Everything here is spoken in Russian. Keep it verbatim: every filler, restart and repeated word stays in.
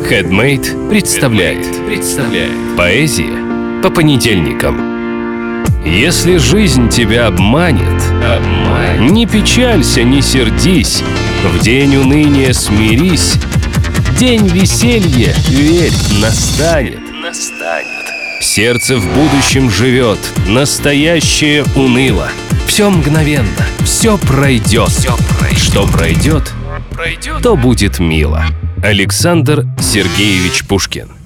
Headmade представляет. представляет Поэзия по понедельникам. Если жизнь тебя обманет, обманет, не печалься, не сердись, в день уныния смирись, день веселья, верь, настанет. настанет. Сердце в будущем живет, настоящее уныло. Все мгновенно, все пройдет. Все пройдет. Что пройдет, пройдет, то будет мило. Александр Сергеевич Пушкин.